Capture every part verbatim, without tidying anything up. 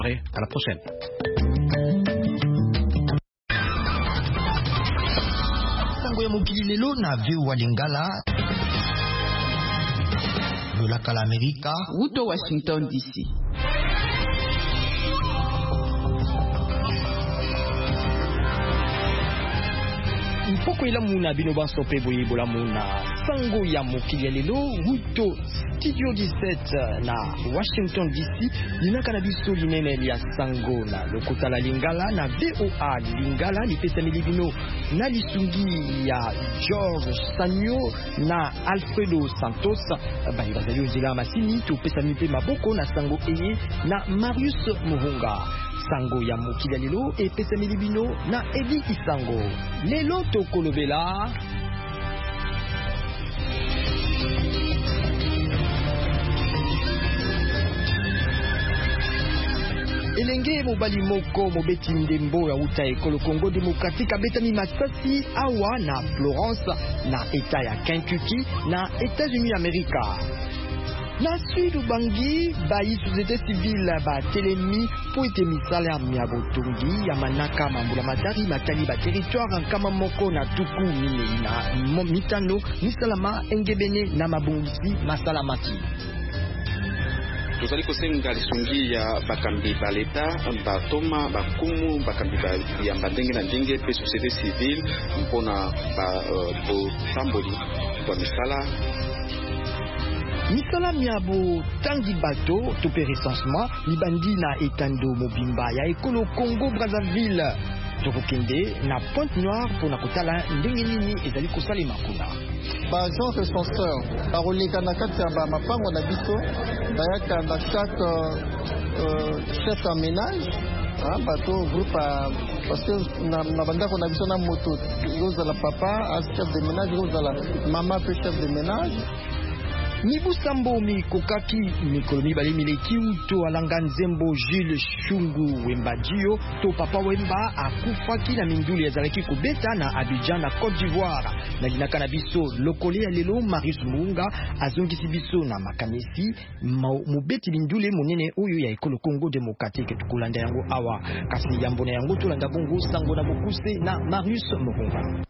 À la prochaine. Sango ya mokili lelo na V O A Lingala. Lolaka la Amerika. Ruto Washington D C. Mpoko ila muna bino baso pe boye bola muna sango ya mokili ya lelo Ruto Studio dix-sept na Washington D C linaka na biso linene ya sango na lokota la Lingala na V O A Lingala lipesa milibino na lisungi ya George Sanyo na Alfredo Santos bali bazali ozela masini to pesa mipe maboko na sango eye na Marius Muhunga. Sango ya mokili lelo e pesa milibino na Eddie Isango. Lelo to kolobela elenge mobali moko mobeti ndembo ya uta ekolo Congo Démocratique abetami masasi awa na Florence na eta ya Kentucky na États-Unis Amerika. Na sud Ubangi bayi société civile ba telemi po ete misala ya botongi ya manaka mambula matari matali ba territoire nkama moko na tuku minei na mitano misalama engebene na mabungisi masalamaki. Tozali kosenga lisungi ya bakambi baleta batoma bakumu bakambi ya ndenge na ndenge pe société civile mpona ba botamboli kwa misala misala miabo tangi bato to pe recensement libandi na etando mobimba ya ekolo Congo Brazzaville tokokende na Pointe Noire pona kotala ndenge nini ezali kosalema kuna. Ba agent recenseur baroleka na kati ya ba mapango na biso bayaka na chaque euh, chef en ménage ah bato groupe parce que na na bandako na biso na moto yozala papa as chef de ménage yozala mama pe chef de ménage. Mibu Sambo mi kokaki mikolo mibale mileki uto alanga nzembo Jules Shungu Wemba Dio to papa Wemba akufaki na minduli ezalaki kobeta na Abidjan na Côte d'Ivoire na linaka na biso lokole ya lelo Marius Muhunga azongisi biso na makamesi mobeti mindule monene oyo ya ekolo Congo Démocratique tukulanda yango awa kasi yambo na yango tolanda bongo sango na bokuse na Marius Muhunga.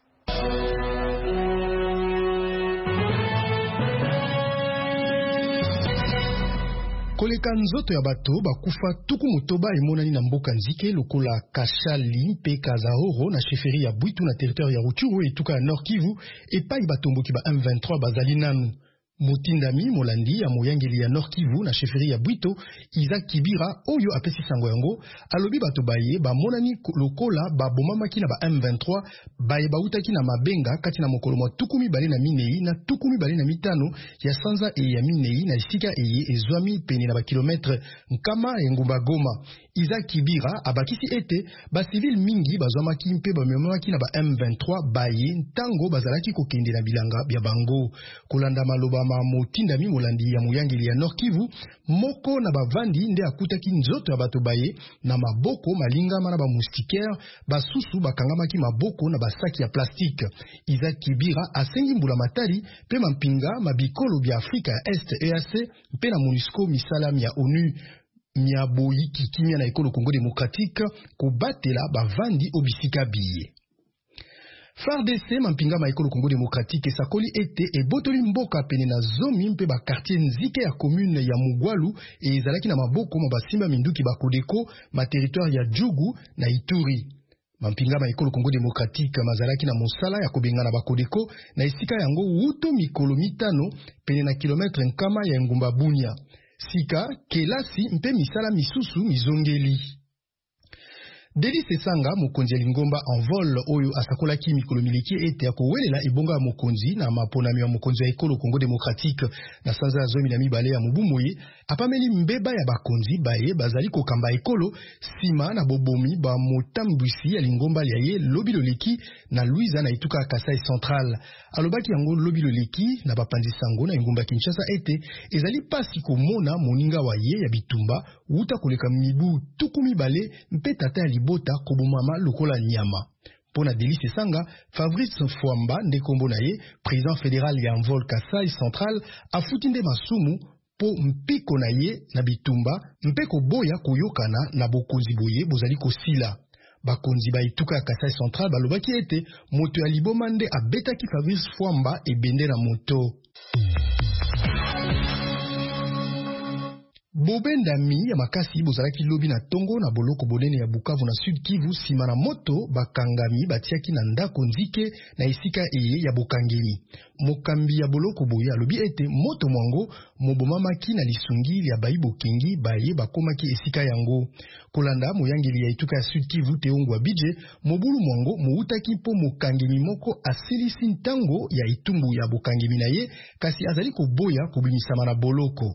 Koleka nzoto ya bato bakufa tuku motoba emonani na mboka nzike lokola Kashali pe Kazahoro na sheferi ya Bwitu na territoire ya Rutshuru etuka ya Nord Kivu epai batomboki ba M vingt-trois bazali nanu. Motindami molandi ya moyangeli ya Nord Kivu na sheferi ya Bwito Isaac Kibira oyo apesi sango yango alobi bato baye ba monani lokola ba bomamaki na ba M vingt-trois baye bautaki na mabenga kati na mokolo mwa tukumi bale na minei na tukumi bale na mitano ya sanza e ya minei na isika eye ezwami pene na ba kilometre nkama ya ngumba Goma. Isaac Kibira abakisi ete ba civil mingi bazwamaki mpe bamemaki na ba M vingt-trois baye ntango bazalaki kokende na bilanga bya bango. Kolanda maloba ma motindami molandi ya moyangeli ya Nord Kivu moko na bavandi nde akutaki nzoto ya bato baye na maboko malingama na ba moustiquaire basusu bakangamaki maboko na basaki ya plastique. Isaac Kibira asengi mbula matari pe mampinga mabikolo bya Afrika ya Est E A C pe na MONUSCO misalami ya ONU miaboyi kikimia na ekolo Congo Démocratique kobatela bavandi obisika biye. F A R D C mampinga ma ekolo Congo Démocratique esakoli ete ebotoli mboka pene na zomi mpe ba quartier nzike ya commune ya Mugwalu e ezalaki na maboko ma basimba minduki ba Kodeko ma territoire ya Djugu na Ituri. Mampinga ma ekolo Congo Démocratique mazalaki na mosala ya kobenga ba Kodeko na esika yango wuto mikolo mitano pene na kilometre nkama ya ngumba Bunia. Sika kelasi mpe misala misusu mizongeli. Delis Esanga mokonzi ya Lingomba en vol oyo asakolaki mikolo miliki ete akowelela ebonga mokonzi na maponami ya mokonzi ya ekolo Congo Démocratique na sanza ya zomi na mibale ya Mubumoye apameli mbeba ya bakonzi baye bazali kokamba ekolo sima na bobomi ba motambwisi ya Lingomba ya ye lobi loleki na Louisa na etuka Kasai Central. Alobaki yango lobi loleki na bapanzi sango na Ngomba Kinshasa ete ezali pasi komona moninga wa ye ya bitumba uta koleka mibu tuku mibale mpe tata ya bota kobumama lokola nyama. Pona Delis Esanga, Fabrice Fwamba ndekombo na ye, président fédéral ya Envol Kasai Central, afutinde masumu po mpiko na ye na bitumba mpeko boya koyokana na bokonzi boye bozali kosila. Bakonzi ba etuka ya Kasai Central balobaki ete moto ya liboma nde abetaki Fabrice Fwamba ebende na moto. Bobendami ya makasi bozalaki lobi na tongo na boloko bonene ya Bukavu na Sud Kivu sima na moto bakangami batiaki na ndako nzike na esika eye ya bokangemi. Mokambi ya boloko boye alobi ete moto mwango mobomamaki na lisungi ya bayi bokengi baye bakomaki esika yango. Kolanda moyangeli ya etuka ya Sud Kivu Teongwa Bidje, mobulu mwango moutaki po mokangemi moko asilisi ntango ya itumbu ya bokangemi na ye kasi azali koboya kobimisama na boloko.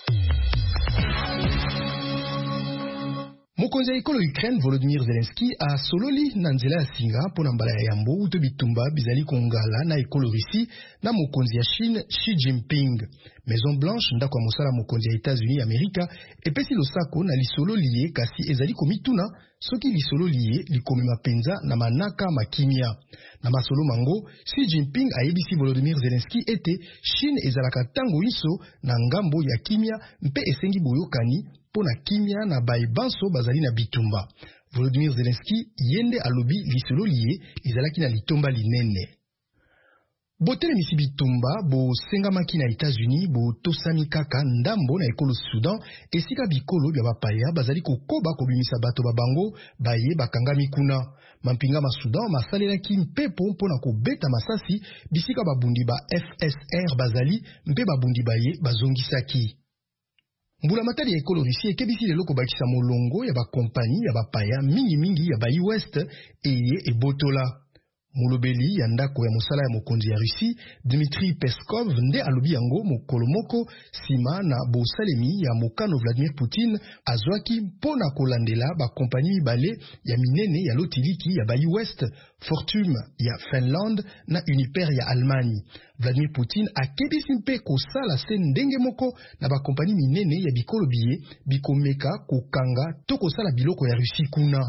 Mokonzi ya ekolo Ukraine Volodymyr Zelensky a sololi na nzela ya singa pona mbala ya yambo uto bitumba bizali kongala na ekolo Russie na mokonzi ya Chine Xi Jinping. Maison Blanche ndako ya mosala mokonzi ya États-Unis Amerika epesi losako na lisolo liye kasi ezali komituna soki lisolo liye likomema penza na manaka makimia. Na masolo mango, Xi Jinping ayebisi Volodymyr Zelensky ete Chine ezalaka tango iso na ngambo ya kimia mpe esengi boyokani pona kimia na bae banso bazali na bitumba. Volodymyr Zelensky yende alobi lisolo liye ezalaki na litomba linene. Botele misi bitumba bo sengamaki na États-Unis bo tosami kaka ndambo na ekolo Sudan esika bikolo bya bapaya bazali kokoba kobimisa bato babango baye bakangami kuna. Mampinga ma Sudan masalelaki mpepo mpona kobeta masasi bisika babundi ba F S R bazali mpe babundi baye bazongisaki. Mbula matari ya ekolo Russie ekebisi lelo kobakisa molongo ya bakompani ya bapaya mingi mingi ya bayi West eye ebotola. Mulobeli ya ndako ya mosala ya mokonzi ya Russie Dmitry Peskov nde alobi yango mokolo moko sima na bosalemi ya mokano Vladimir Poutine azwaki mpona kolandela bakompani mibale ya minene ya lotiliki ya bayi West, Fortum ya Finland na Uniper ya Allemagne. Vladimir Poutine akebisi mpe kosala se ndenge moko na bakompani minene ya bikolo biye bikomeka kokanga to kosala biloko ya Russie kuna.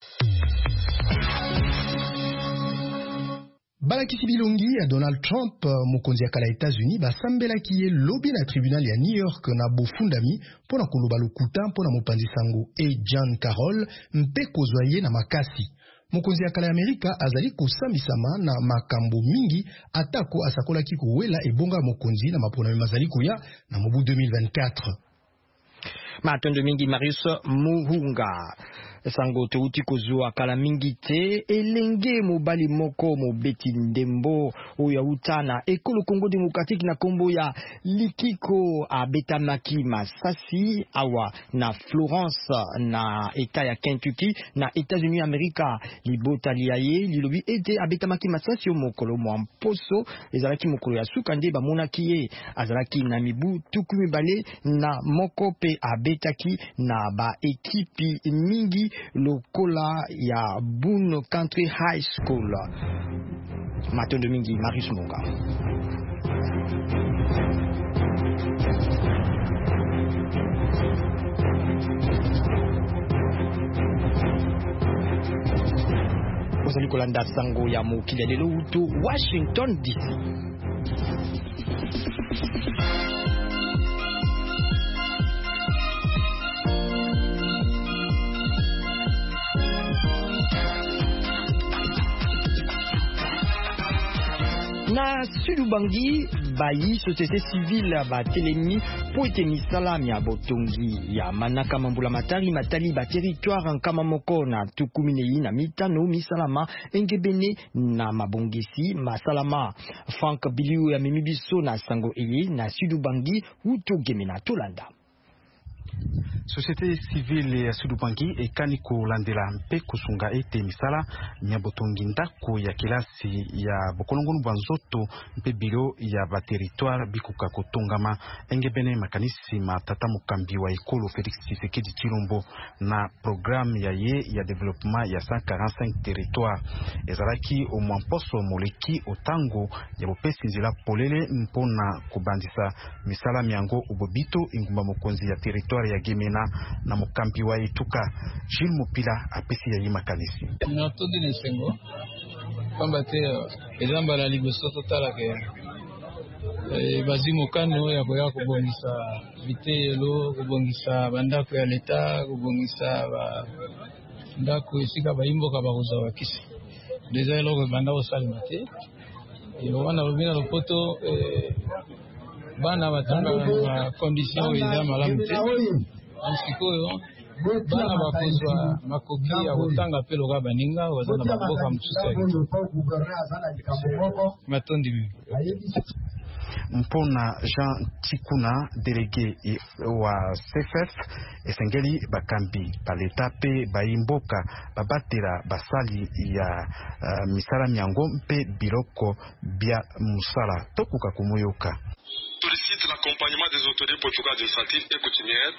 Balakisi bilongi ya Donald Trump mokonzi ya kala États-Unis basambelaki ye lobi na tribunal ya New York na bofundami pona koloba lokuta pona mopanzi sango e John Carroll mpe kozwa ye na makasi. Mokonzi ya kala ya Amerika azali kosambisama na makambo mingi atako asakolaki kowela ebonga mokonzi na maponami mazali koya na mobu deux mille vingt-quatre. Matondo mingi Marius Muhunga. Sango teuti kozua kala mingi te elenge mobali moko mobeti ndembo oya utana ekolo Congo Démocratique na kombo ya Likiko abetamaki masasi awa na Florence na eta ya Kentucky na États-Unis Amerika libota liaye lilobi ete abetamaki masasi mokolo mwa mposo ezalaki mokolo ya suka nde bamonaki ye azalaki na mibu tuku mibale na moko pe abetaki na ba ekipi mingi lokola ya Boone Country High School. Matondo mingi Marius Monga. Ozali kolanda sango ya mokili lelo uto Washington D C. Na Sulubangi bayi société civile ba telemi po ete misalami ya botongi ya manaka mambula matari matali ba territoire nkama moko na tukuminei na mitano misalama engebene na mabongesi masalama. Frank Biliu ya mimibiso na sango eye na Sulubangi uto gemena tolanda. Société civile ya Sulubangi ekani kolandela mpe kusunga ete misala nyabotongi ndako ya kilasi ya bokolongonu banzoto mpe biro ya ba territoire bikuka kotongama engebene makanisi matata mokambi wa ekolo Félix Tshisekedi Tshilombo na programme ya ye ya développement ya cent quarante-cinq territoire ezalaki au moins poso moleki otango ya bopesi nzela polele mpona kubandisa misala miango ubobito ingumba mokonzi ya territoire ya Gemena na mokambi wa etuka Gilles Mopila apesi ya yimakanisi. Natondi nesengo pamba te ezamba la liboso totala ke bazimokano ya koya kobongisa bitelo, kobongisa bandako ya leta, kobongisa bandako esika bayimboka bakozwa bakisi. Deja eloko banda kosalema te. Wana lobina lopoto bana batanga na condition eza malamu te. Sikoyo bana bakozwa makoki ya kotanga pe loka baninga baza na baboka mosusu ya matondi mingi. Mpona Jean Tikuna, délégué wa C F F, esengeli bakambi paleta pe baimboka babatela basali ya uh, misala miango mpe biloko bia musala tokuka kumuyoka. Sollicite l'accompagnement des autorités portugaises administratives et coutumières.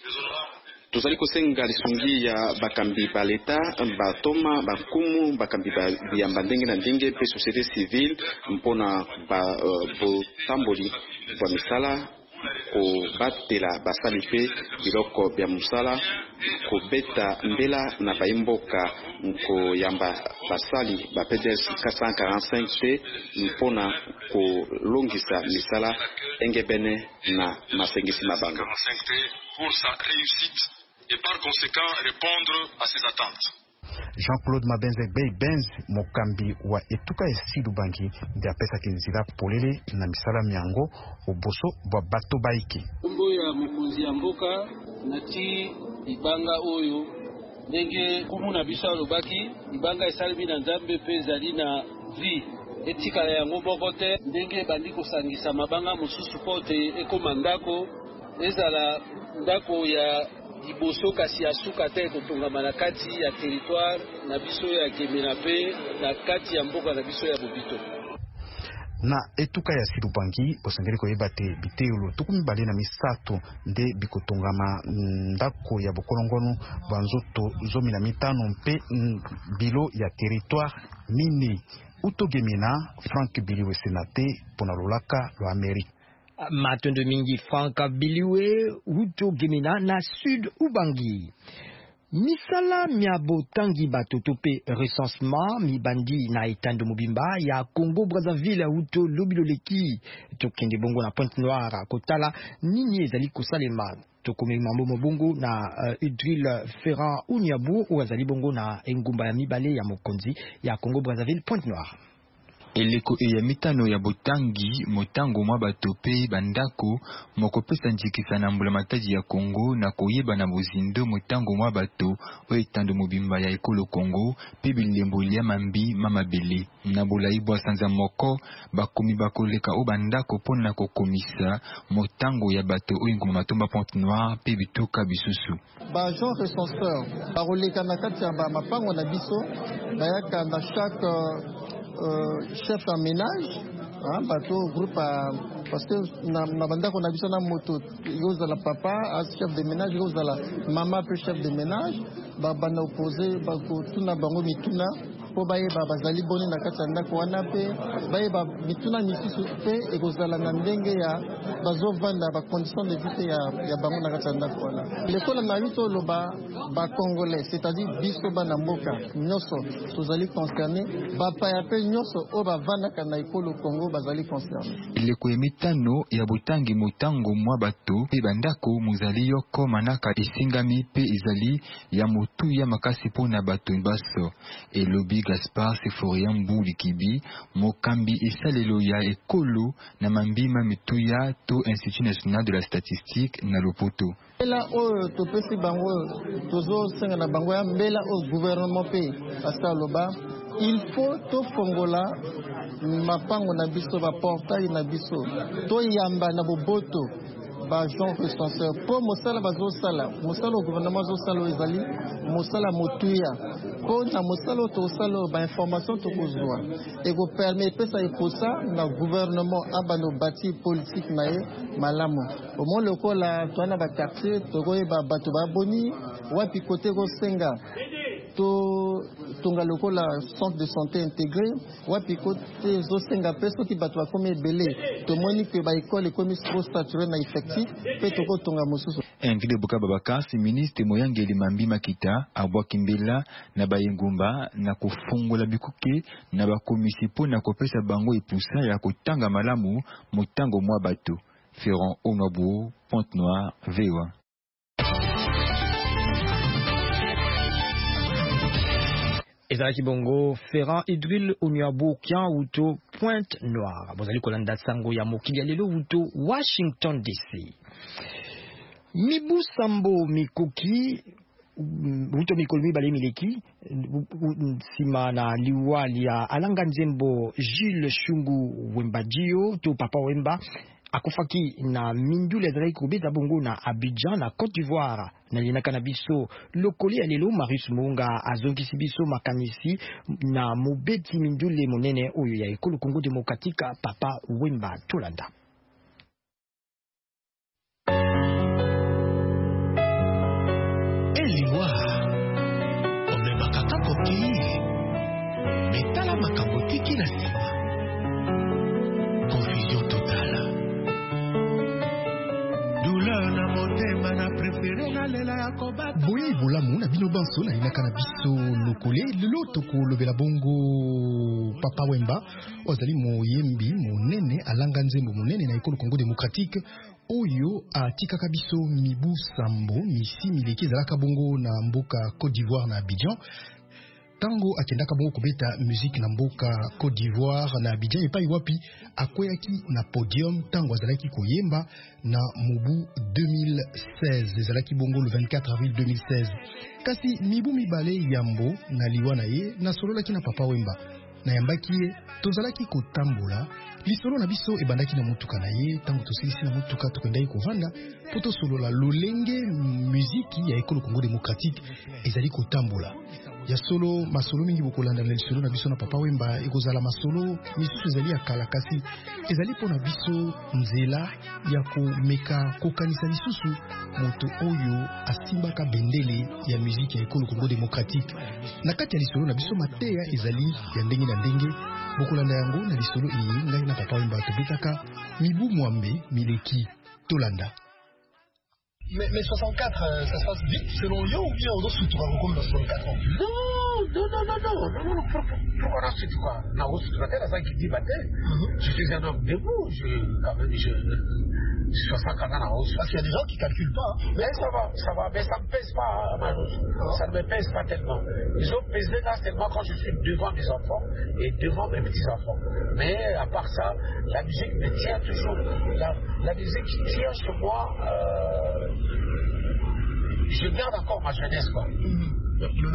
Tuzali kosenga lisungi ya bakambi baleta batoma bakumu bakambi biyamba ndenge na ndenge pe société civile mpona ba uh, tamboli kwa misala ko batela basali pe biloko bya musala ko beta mbela na baimboka nko yamba basali ba P D S quatre cent quarante-cinq T mpona ko longisa misala engebene na masengisi mabanga pour sa réussite et par conséquent répondre à ses attentes. Jean-Claude Mabenze Bay Benz mokambi wa etuka esidu bangi ndia pesa kinzira polele na misala miango oboso bwa bato baiki. Umbo ya mokonzi ya mboka nati ibanga oyo ndenge kumuna bisa lobaki ibanga esali na nzambe pe zali na vi etika ya ngoboko te ndenge bandi kosangisa mabanga mosusu pote ekoma ndako ezala ndako ya iboso kasi ya suka te kotongama na kati ya territoire na biso ya Gemena pe na kati ya mboka na biso ya Bobito. Na etuka ya Sirubangi posengeli koyeba te bitelo tukumi bale na misato nde bikotongama ndako ya bokolongono banzoto zomi na mitano mpe bilo ya territoire mini utogemina Frank Biliwe senate pona lolaka lo Amerika. Matondo mingi Frank Biliwe Huto Gemina na Sud Ubangi. Misala miabo tangi batotope recensement mi bandi na etando mobimba ya Congo Brazzaville Huto Lobiloleki tokende bongo na Pointe Noire kotala nini ezali kosalema tokome mambo mobongo na uh, Udril Ferrand Unyabu oazali bongo na engumba ya mibale ya mokonzi ya Congo Brazzaville Pointe Noire. Eleko ya mitano ya botangi motango mwa batope bandako mokopesa njikisa na mbula mataji ya Kongo na koyeba na bozindo motango mwa bato oetando mobimba ya ekolo Kongo pe bilembo lia mambi mamabele na bolaibwa sanza moko bakomi bakoleka o bandako pona kokomisa motango ya bato oinguma matomba Pointe Noire pe bituka bisusu ba Jean recenseur baroleka na kati ya ba mapango na biso bayaka na chaque Euh, chef en ménage, hein, bateau groupe à, parce que na na banda qu'on a vu ça na moto, ils ont la papa, as chef de ménage, ils ont la maman peu chef de ménage, ba bana opposé, ba ko tuna bango mituna, po baye ba bazali boni na kati na ko wana pe, baye ba mituna misusu pe et ko zala na ndenge ya bazo vanda ba condition de vie ya ya bango na kati na ko wana. L'école na vito lo ba ba congolais, c'est-à-dire biso bana mboka nyoso tozali concerné, ba pa ya pe nyoso o ba vanda kana ekolo Congo bazali concerné. Ileko emitano ya botangi motango mwa bato pe bandako muzali yoko manaka esingami pe izali ya motu ya makasi pona bato baso elobi Gaspard Seforian Mbuli Kibi mokambi esalelo ya ekolo na mambima mituya to Institut National de la Statistique na Lopoto. Mbela o topesi bango tozo senga na bango ya mbela o gouvernement pe asa loba il faut to fongola mapango na biso ba portail na biso to yamba na boboto ba Jean recenseur po mosala bazo sala mosala o gouvernement zo sala ezali mosala motuya po na mosala to sala ba information to kozwa et go permet pesa ekosa na gouvernement abano bâti politique na ye malamu au moins le ko la to na ba quartier to go ba bato ba boni wapi côté go senga to tonga lokola centre de santé intégré wapi côté zo senga peso ki bato comme belé to moni que ba école comme trop saturé na effectif pe to ko tonga mosusu. Invité Boka Babakasi, ministre Moyangeli Mambi Makita, Abwa Kimbela, na Bayengumba, na kufungola bikuke, na bakomisi po na kopesa bango ipusa ya kotanga malamu, motango mwa bato. Ferrand Onwabu, Pointe-Noire, V O A. Ezalaki bongo Ferrand Idril Onwabu Kian Uto Pointe-Noire. Bozali kolanda sango ya mokili ya lelo Uto Washington D C. Mibu Sambo Mikoki Uto Mikolo Mibale Mileki Sima na liwali ya Alanga Nzembo Jules Shungu Wembajio to Papa Wemba akufaki na mindule ezalaki kobeta bongo na Abidjan na Côte d'Ivoire na linaka na biso lokoli ya lelo Marius Munga azongisi biso makanisi na mobeti mindule monene oyo ya ekolo Congo Démocratique Papa Wemba Tolanda. Eliwa ome makakako ki metala makabotiki na sima confusion totale douleur na motema na préféré na lela ya kobata boye bolamu na bino banso na inaka na biso lokole lelo toko lobela bongo Papa Wemba ozali moyembi monene alanga nzembo monene na ekolo Congo Démocratique oyo atikaka biso mibu sambo misi mileki ezalaka bongo na mboka Côte d'Ivoire na Abidjan. Tango akendaka bongo kobeta musique na mboka Côte d'Ivoire na Abidjan epai wapi akweyaki na podium tango azalaki koyemba na mobu deux mille seize ezalaki bongo le vingt-quatre avril deux mille seize. Kasi mibu mibale yambo na liwa na ye na sololaki na Papa Wemba na yambaki ye tozalaki kotambola lisolo na biso ebandaki na mutuka na ye tango tosilisi na mutuka tokendaki kovanda po tosolola lolenge muziki ya ekolo Congo Démocratique ezali kotambola ya solo masolo mingi bokolanda na lisolo na biso na Papa Wemba ekozala masolo misusu ezali ya kala kasi ezali po na biso nzela ya komeka kokanisa lisusu moto oyo asimbaka bendele ya muziki ya ekolo Congo Démocratique na kati ya lisolo na biso mateya ezali ya ndenge na ndenge bokolanda yango na lisolo iyi ngai na Papa Wemba tobetaka mibu mwambe mileki tolanda. Mais, mais soixante-quatre, euh, ça se passe vite selon Yo ou bien on doit soutenir comme dans soixante-quatre ans? Non, non, non, non, non, non, non, pourquoi on a soutenir quoi? On a soutenir la ça qui dit bataille. Je suis un homme debout, je, quand même, je, soixante-quatre ans, on a parce qu'il y a des gens qui calculent pas. Hein. Mais ça va, ça va, mais ça ne me pèse pas, hein, Manouche. Ça ne me pèse pas tellement. Ils ont pesé là seulement quand je suis devant mes enfants et devant mes petits-enfants. Mais à part ça, la musique me tient toujours, la, la musique tient sur moi, euh, je garde encore ma jeunesse, quoi. Mmh. Le, le,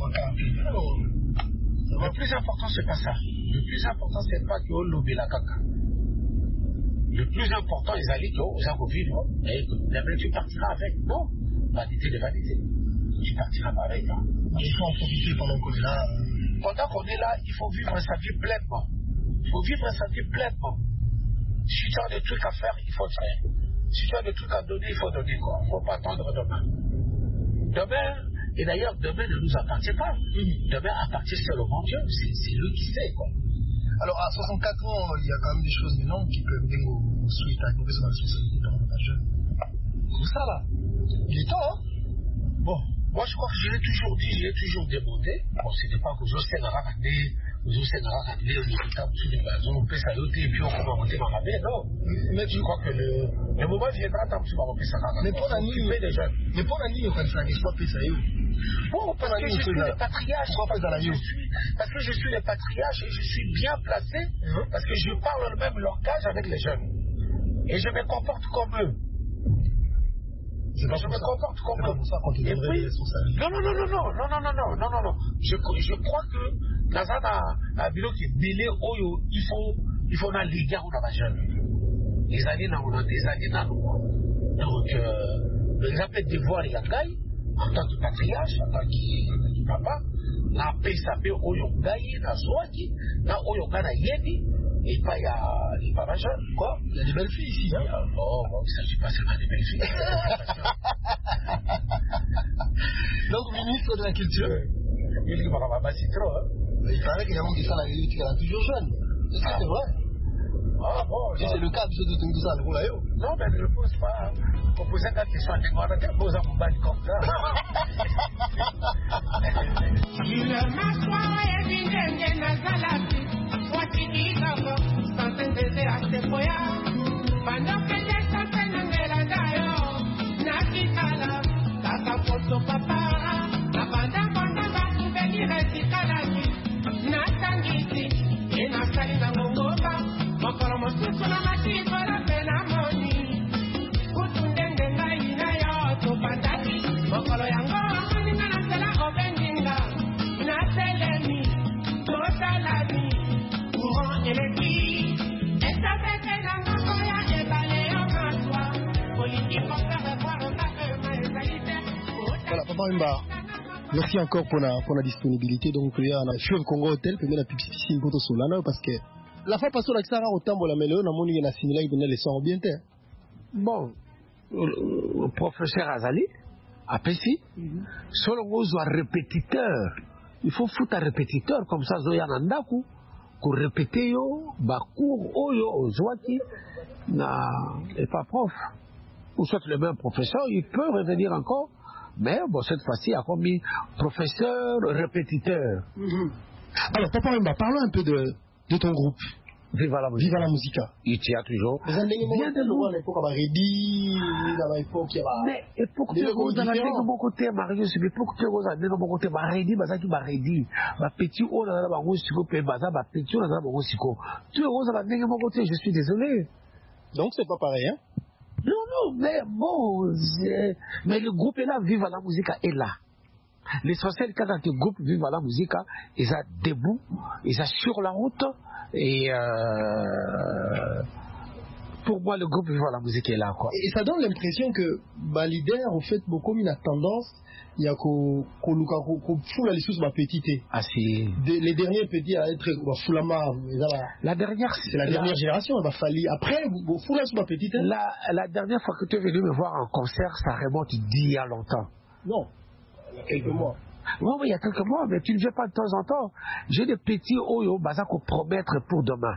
le plus important, c'est pas ça. Le plus important, c'est pas que l'obé la caca. Le plus important, ils allaient que vous allez vivre et que tu partiras avec. Non, vanité de vanité. Tu partiras pas avec. Hein. Il faut en profiter pendant qu'on est là. Pendant qu'on est là, il faut vivre sa vie pleinement. Il faut vivre sa vie pleinement. Si tu as des trucs à faire, il faut le faire. Si tu as des trucs à donner, il faut donner quoi. Il ne faut pas attendre demain. Demain, et d'ailleurs, demain ne nous appartient pas. Mmh. Demain appartient seulement Dieu. C'est lui qui sait quoi. Alors à soixante-quatre ans, il y a quand même des choses maintenant qui peuvent venir au suite à une responsabilité dans notre jeune. Où ça là? Il est temps, hein? Bon, moi je crois que je l'ai toujours dit, je l'ai toujours demandé. Bon, c'était pas que je sais la raconter, je sais la raconter, on est capable de la zone, on peut s'alloter et puis on peut monter dans la baie, non. Mais je crois que le, le moment viendra tant que tu vas monter ça. Mais pour la nuit, mais pour la nuit, on peut faire des choix, ça y est. Bon, parce que je suis le patriarche. Pourquoi pas dans la je suis, parce que je suis le patriarche et je suis bien placé, mmh. parce que je parle le même langage avec les jeunes. Et je me comporte comme eux. C'est pas je me ça. comporte comme eux. Pour ça qu'on te donnerait des responsabilités. Non, non, non, non, non, non, non, non, non, non, non, non. Je, je crois que Nazana a bilo qui est mêlé, oh, il faut, il faut na liga ou na jeune. Les années na on a des années na nous. Donc, euh, l'exemple de voir Yangai, en tant que patriarche, en tant que papa, na pesa pe oyo ngai na zwaki, na oyo ngana yedi, et pas il y a les papas jeunes, quoi. Il y a des belles filles ici, hein. Oh, bon, il ne s'agit pas seulement des belles filles. Donc, ministre de la Culture. Il dit, bah, bah, c'est trop, hein. Il paraît qu'il y a un qui ça la musique, elle est toujours jeune. Est-ce que c'est vrai? Ah bon, si c'est le cas, je te dis tout ça, le là. Non, mais je ne pense pas. Composer quand tu sois en train de poser un bal comme ça. Il m'assoit et dit que Nazalati, Watiki Kabo, sans s'intéresser à ses foyers. Pendant que j'ai chanté Nangela Dayo, Naki Kala, Kaka Poto Papa, Nabanda Banda Baku Beli Resi Kalaki, Natangiti, et Nasali Nangoba, Mokoro Mosuku na Mati Bora Pena Moni, Kutundende Ngai na yo Topandaki, Mokoro Yango, Maninga Nasela Obendinga, Naselemi, Totalami, Courant Eleki, et ça fait que Nangoya et Baléo Maswa, Politique pour faire voir au café, mais égalité. Voilà, Papa Wemba, merci encore pour la, pour la disponibilité. Donc, il y a un Fleuve Congo Hotel, puis il y a une piscine pour Solana, parce que la fois passée, on a autant pour la mêlée, on a mon il y a similé, il y a les sons bien. Bon, le professeur Azali, à Pessi, selon vous, un répétiteur. Il faut foutre un répétiteur, comme ça, Zoya Nandaku, pour répéter, yo, Bakour, Oyo, Zouaki, n'est pas prof. Ou soit le même professeur, il peut revenir encore. Mais bon, cette fois-ci, il a commis professeur, répétiteur. Mm-hmm. Alors, Papa Wemba, parlons un peu de, de ton groupe. Viva la musique. Viva la musica. Il tient toujours. Mais à l'époque, à Rédi, à l'époque, il y a. Mais époque, tu es dans la de mon côté, Marius, mais époque, tu es dans la de mon côté, Rédi, Baza qui m'a Rédi. Ma petit, on a la bango, Siko, Baza, ma petit, on a la bango, Siko. Tu es dans la de mon côté, je suis désolé. Donc, c'est pas pareil, hein? Non, non, mais bon, mais le groupe est là, Viva la musique est là. L'essentiel, quand le groupe Viva la musique, ils sont debout, ils sont sur la route, et euh, pour moi, le groupe Viva la musique est là, quoi. Et ça donne l'impression que, bah, leader, au fait, beaucoup une tendance, il y a qu'on fout la licence ma petite. Ah, si. Les derniers petits à être Foulama. La dernière, c'est la dernière génération, il va falloir. Après, vous fout la ma petite. La, la dernière fois que tu es venu me voir en concert, ça remonte d'il y a longtemps. Non, il y a quelques mois. Oui, oui, il y a quelques mois, mais tu ne viens pas de temps en temps. J'ai des petits Oyo, Baza, qu'on promettre pour demain.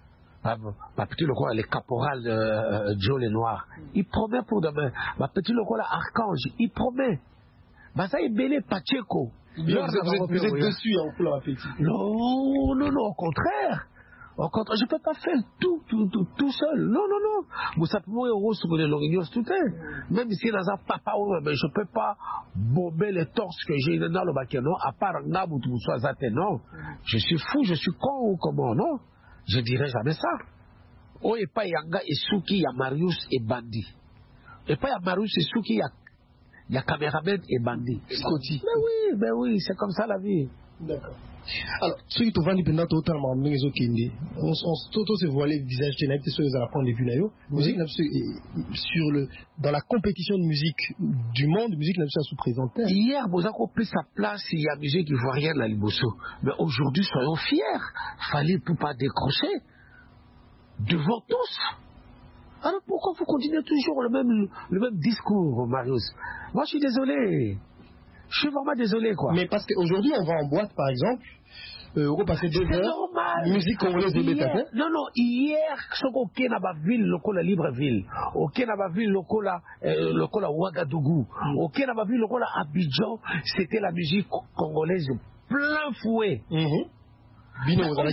Ma petite loco, les caporal euh, Joe les Noirs, il promet pour demain. Ma petite loco, Archange, il promet. Bah ça est belé Pacheco. Vous êtes, vous êtes dessus, hein, pour la petite. Non, non, non, au contraire. Au contraire, je ne peux pas faire tout, tout, tout, tout seul. Non, non, non. Vous savez, moi, au rose, vous l'orignose tout est. Même si dans un papa, mais je ne peux pas bomber les torses que j'ai dans le baquet, non. À part un arbre où tu sois athée, non. Je suis fou, je suis con ou comment, non. Je dirais jamais ça. Oh, et pas Yanga et Souki, il y a Marius et Bandi. Et pas il y a Marius et Souki, il y a Il y a caméraman et bandit. Scotty. Mais oui, mais oui, c'est comme ça la vie. D'accord. Alors, ceux qui te vendent pendant totalement, mais ils ont kindi. On on se voiler le visage de n'importe ceux qui apprendre depuis là. Musique sur le dans la compétition de musique du monde, musique n'a pas sous présenté. Hier, Bozako pris sa place, il y a musique ivoirienne la Liboso. Mais aujourd'hui, soyons fiers. Fallait pour pas décrocher devant tous. Alors pourquoi vous continuez toujours le même, le même discours, Marius? Moi, je suis désolé. Je suis vraiment désolé, quoi. Mais parce qu'aujourd'hui, on va en boîte, par exemple, euh, on va passer deux heures. Normal. Musique congolaise de l'État. Non, non, hier, ce qu'on a dans la ville, le la Libreville, au Kenya, dans la ville, le la Ouagadougou, au Kenya, dans la ville, le Abidjan, c'était la musique congolaise plein fouet. Mm-hmm. Mais,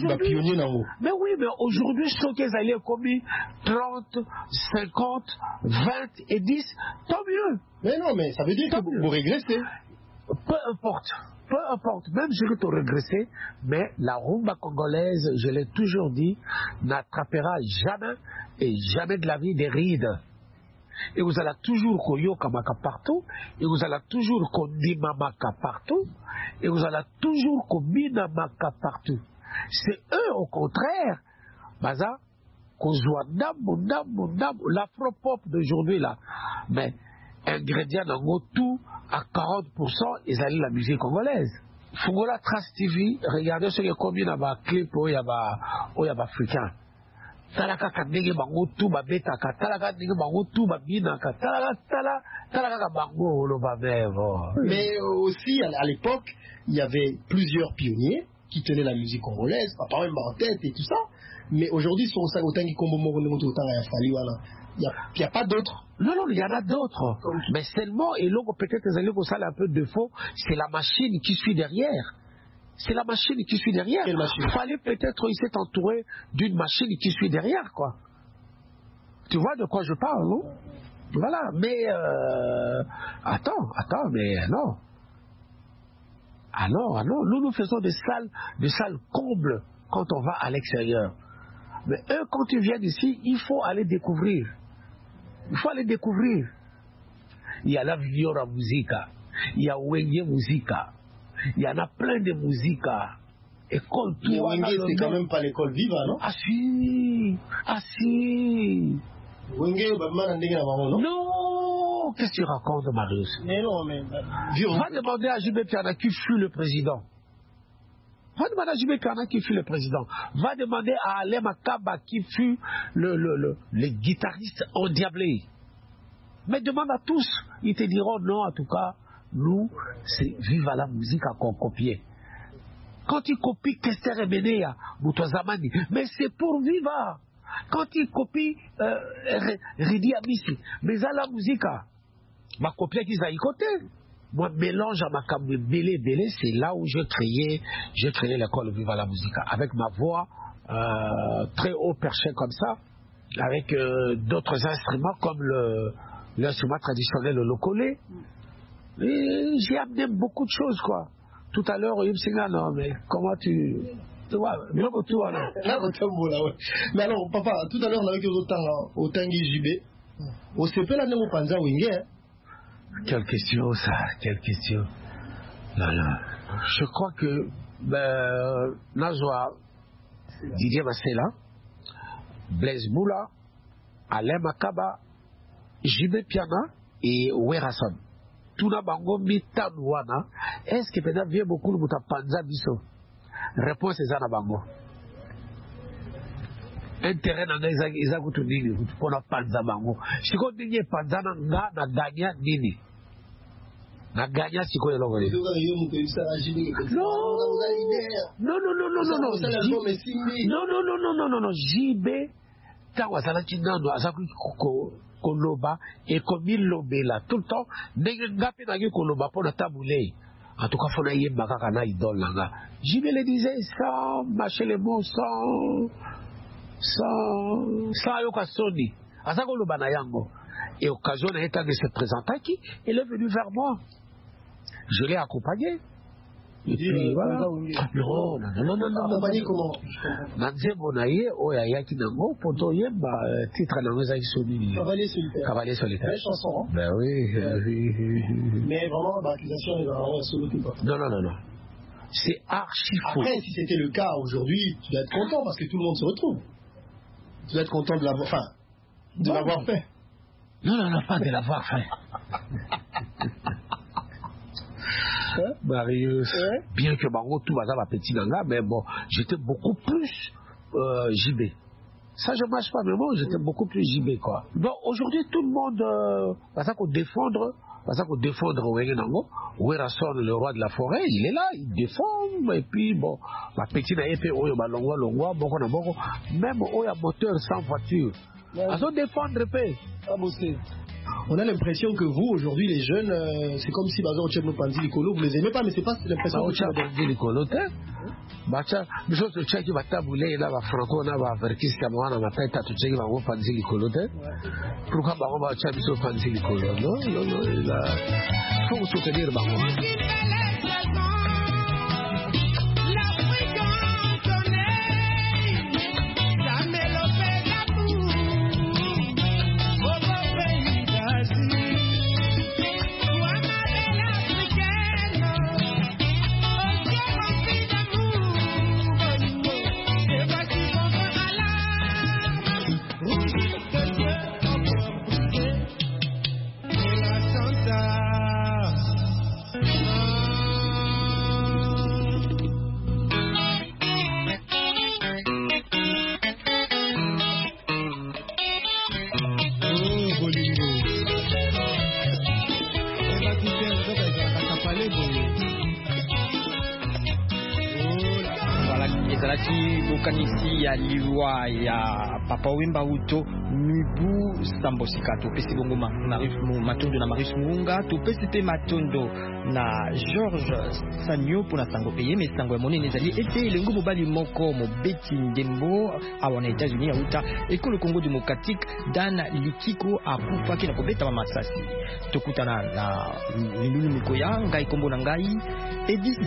mais oui, mais aujourd'hui, ceux qui allaient commis trente, cinquante, vingt et dix, tant mieux. Mais non, mais ça veut dire tant que mieux. Vous régressez. Peu importe, peu importe, même si je vais régresser, mais la rumba congolaise, je l'ai toujours dit, n'attrapera jamais et jamais de la vie des rides. Et vous allez toujours koyoka maka partout, et vous allez toujours kondima maka partout, et vous allez toujours kobina maka partout. C'est eux, au contraire, Baza, Kozwa Ndambo, Ndambo, Ndambo, l'afro-pop d'aujourd'hui, là. Mais, ingrédients dans tout, à quarante pour cent, ils allaient la musique congolaise. Fungola Trace T V, regardez ce qui est commis dans ma clip où il y a africain. Talaka Kandenge Bango, tout ma bêta, Talaka Kandenge Bango, tout ma bina, Talaka, Talaka Bango, le babé. Mais aussi, à l'époque, il y avait plusieurs pionniers qui tenaient la musique congolaise, pas même en tête et tout ça. Mais aujourd'hui, sur autant qui combo il n'y a, a pas d'autres. Non, non, il y en a d'autres. Mais seulement, et donc peut-être les alliés ça a un peu de faux, c'est la machine qui suit derrière. C'est la machine qui suit derrière. Il fallait peut-être, il s'est entouré d'une machine qui suit derrière, quoi. Tu vois de quoi je parle, non? Voilà, mais euh, attends, attends, mais non. Ah non, ah non, nous nous faisons des salles, des salles combles quand on va à l'extérieur. Mais eux, quand ils viennent ici, il faut aller découvrir. Il faut aller découvrir. Il y a la Viora Musica, il y a Wenge Musica, il y en a plein de musica. École Mais Wenge, c'est quand même pas l'école Viva, non? Ah si, ah si. Wenge, non? Non, qu'est-ce que tu racontes, Marius? Mais non, mais... Va demander à J B Piana qui fut le président. Va demander à J B Piana qui fut le président. Va demander à Alain Makaba qui fut le, le, le, le guitariste endiablé. Mais demande à tous. Ils te diront non, en tout cas, nous, c'est Viva la musique à qu'on copier. Quand ils copient Kester et Benea, Moutouazamani, mais c'est pour Viva. Quand ils copient euh, Ridi Abissi, mais à la musique, ma copie qu'ils aient côté. Moi, mélange à ma camé belé belé, c'est là où j'ai créé, j'ai créé l'école Viva la musique avec ma voix euh, très haut perché comme ça, avec euh, d'autres instruments comme le l'instrument traditionnel le locolé. Et j'ai amené beaucoup de choses, quoi. Tout à l'heure, il me dit non, mais comment tu tu vois, mais tu vois là. Mais alors, papa, tout à l'heure on avait que autant autant J B. Au C P là, nous pensons Wenge. Quelle question ça, quelle question. Non, non. Je crois que ben, Nazwa, Didier Massela, Blaise Moula, Alain Makaba, J B Piana et Werason. Tout na bango mitanwana. Est-ce que peut-être vient beaucoup de muta panza biso? Réponse est na bango. Intérêt na nga izakutu nini kupona panza bango. Siko nini panza na nga na ganya nini? Na ganya siko yelo ngoli. Non. Non non non non non non. Non non non non non non non. J B tawa sala chinando azaku ko koloba et comme il lobela tout le temps ndenge ngapi na koloba pona tabulei. En tout cas fona yemba kaka na idole nga. J B le disait sans mâcher les mots sans sans sans Yokasoni, à ça qu'on le banayango. Et occasion d'état de se présenter qui, il est venu vers moi. Je l'ai accompagné. Et puis voilà. Non, non, non, non, non. Accompagné comment? Nanze Bonaye, Oyaya Kinango, Poto Yemba, titre à l'Angleterre Soni. Cavalier solitaire. Cavalier solitaire. Belle chanson. Ben oui. Mais vraiment, l'accusation est vraiment solo tout pas. Non, non, non, non. C'est archi faux. Après, si c'était le cas aujourd'hui, tu dois être content parce que tout le monde se retrouve. Tu dois être content de l'avoir, enfin, de non, l'avoir fait. Non, non, non, pas de l'avoir fait. Hein? Marius, hein? Bien que Bango tout va ma petit ganga, mais bon, j'étais beaucoup plus euh, J B. Ça, je ne marche pas, mais bon, j'étais beaucoup plus J B, quoi. Bon, aujourd'hui, tout le monde, euh, parce qu'on défendre, parce qu'on défendre Wengenango, Werason, le roi de la forêt, il est là, il défend, et puis bon, ma petite a fait Oyo Balongwa, Longwa, Boko na Boko, même Oya moteur sans voiture. Ils ont défendre, paix. On a l'impression que vous, aujourd'hui, les jeunes, euh, c'est comme si Bazar Ocheb nous Panzi Likolo, vous les aimez pas, mais c'est pas l'impression que vous avez. Ocheb Likolo, tu sais. Bacha, mais je sais qu'il va tabouler, là, va franco, là, va verkis, caméra, va tête, tu sais qu'il va vous Panzi Likolo, tu sais. Pourquoi Baron va Ocheb nous Panzi Likolo? Non, non, non, il a. Faut vous soutenir, Baron. Santa ezalaki bokanisi ya liwa ya Papa Wemba Uto Mibu Sambo Sika. Topesi bongo matondo na Marius Munga, topesi pe matondo na Georges Sanyo pour na sango peye mais sango monene ezali ete elengo mobali moko mobeti ndembo awa na États-Unis ya uta ekolo Congo démocratique Dan Likiko akufaki na kobeta masasi. Tokutana na Lulu Mikoya ngai kombo na ngai Edith